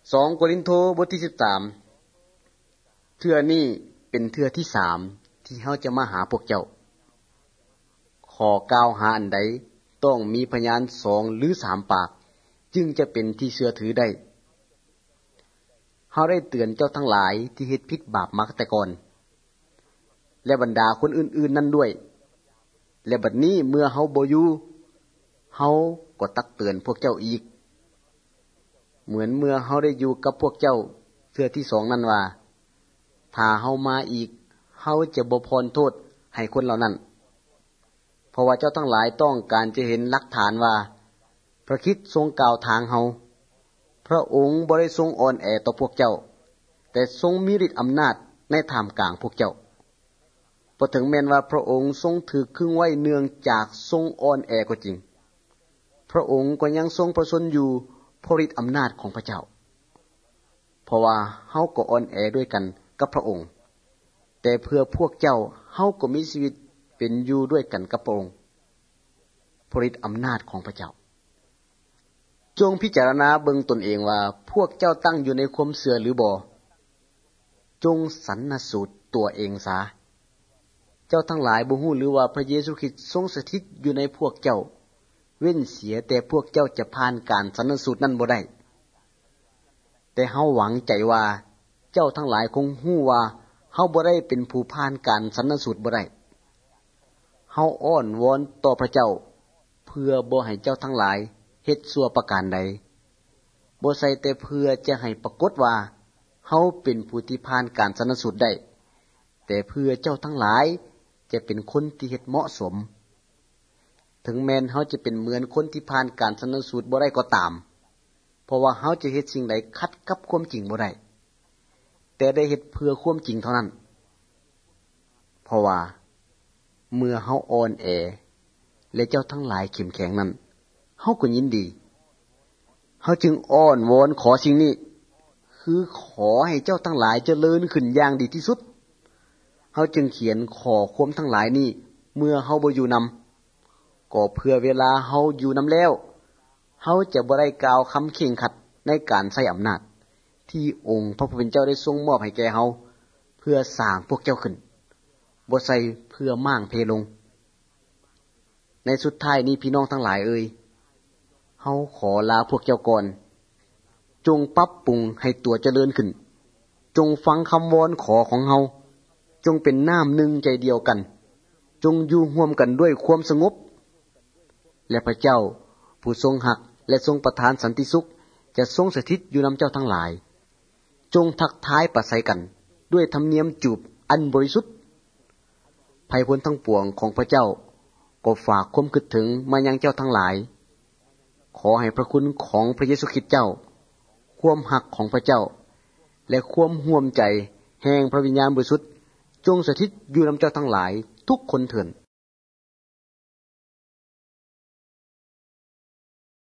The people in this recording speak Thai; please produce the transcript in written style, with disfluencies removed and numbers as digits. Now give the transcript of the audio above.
2โครินธ์บทที่13เทื่อนี้เป็นเทื่อที่3ที่เฮาจะมาหาพวกเจ้าขอกล่าวหาอันใดต้องมีพยาน2หรือ3ปากจึงจะเป็นที่เชื่อถือได้เฮาได้เตือนเจ้าทั้งหลายที่เฮ็ดผิดบาปมาแต่ก่อนและบรรดาคนอื่นๆนั่นด้วยและบัดนี้เมื่อเฮาบ่อยู่เฮาก็ตักเตือนพวกเจ้าอีกเหมือนเมื่อเฮาได้อยู่กับพวกเจ้าเทื่อที่2นั่นว่าถ้าเฮามาอีกเฮาจะบ่พรโทษให้คนเหล่านั้นเพราะว่าเจ้าทั้งหลายต้องการจะเห็นหลักฐานว่าพระคริสต์ทรงกล่าวทางเฮาพระองค์บ่ได้ทรงอ่อนแอต่อพวกเจ้าแต่ทรงมีฤทธิ์อำนาจในท่ามกลางพวกเจ้าบ่ถึงแม้นว่าพระองค์ทรงถูกขึงไว้เนื่องจากทรงอ่อนแอก็จริงพระองค์ก็ยังทรงประชนอยู่เพราะฤทธิ์อำนาจของพระเจ้าเพราะว่าเฮาก็อ่อนแอด้วยกันกับพระองค์แต่เพื่อพวกเจ้าเฮาก็มีชีวิตเป็นอยู่ด้วยกันกับพระองค์เพราะฤทธิ์อำนาจของพระเจ้าจงพิจารณาเบิ่งตนเองว่าพวกเจ้าตั้งอยู่ในความเชื่อหรือบ่จงสรรสูตรตัวเองซะเจ้าทั้งหลายบ่ฮู้หรือว่าพระเยซูคริสต์ทรงสถิตอยู่ในพวกเจ้าเว้นเสียแต่พวกเจ้าจะผ่านการสรรสูตรนั้นบ่ได้แต่เฮาหวังใจว่าเจ้าทั้งหลายคงฮู้ว่าเฮาบ่ได้เป็นผู้ผ่านการสรรสูตรบ่ได้เฮาอ้อนวอนต่อพระเจ้าเพื่อบ่ให้เจ้าทั้งหลายเฮ็ดชั่วประการใดบ่ใช่แต่เพื่อจะให้ปรากฏว่าเฮาเป็นผู้ที่ผ่านการสรรสูตรได้แต่เพื่อเจ้าทั้งหลายจะเป็นคนที่เฮ็ดเหมาะสมถึงแม้นเฮาจะเป็นเหมือนคนที่ผ่านการสรรสูตรบ่ได้ก็ตามเพราะว่าเฮาจะเฮ็ดสิ่งใดขัดกับความจริงบ่ได้แต่ได้เฮ็ดเพื่อความจริงเท่านั้นเพราะว่าเมื่อเฮาอ่อนแอและเจ้าทั้งหลายเข้มแข็งนั้นเฮาก็ยินดีเฮาจึงอ้อนวอนขอสิ่งนี้คือขอให้เจ้าทั้งหลายเจริญขึ้นอย่างดีที่สุดเฮาจึงเขียนขอความทั้งหลายนี้เมื่อเฮาบ่อยู่นำก็เพื่อเวลาเฮาอยู่นำแล้วเฮาจะบ่ได้กล่าวคำเข่งขัดในการใช้อำนาจที่องค์พระผู้เป็นเจ้าได้ทรงมอบให้แก่เฮาเพื่อสร้างพวกเจ้าขึ้นบ่ใช่เพื่อม่างเพลงในสุดท้ายนี้พี่น้องทั้งหลายเอ่ยเฮาขอลาพวกเจ้าก่อนจงปรับปรุงให้ตัวเจริญขึ้นจงฟังคำวอนขอของเฮาจงเป็นน้ำหนึ่งใจเดียวกันจงอยู่ร่วมกันด้วยความสงบและพระเจ้าผู้ทรงหักและทรงประทานสันติสุขจะทรงสถิตอยู่นำเจ้าทั้งหลายจงทักทายประสัยกันด้วยธรรมเนียมจูบอันบริสุทธิ์ภัยพ้นทั้งปวงของพระเจ้าก็ฝากความคิดถึงมายังเจ้าทั้งหลายขอให้พระคุณของพระเยซูคริสต์เจ้าความหักของพระเจ้าและความร่วมใจแห่งพระวิญญาณบริสุทธิ์จงสถิตอยู่นำเจ้าทั้งหลายทุกคนเถิด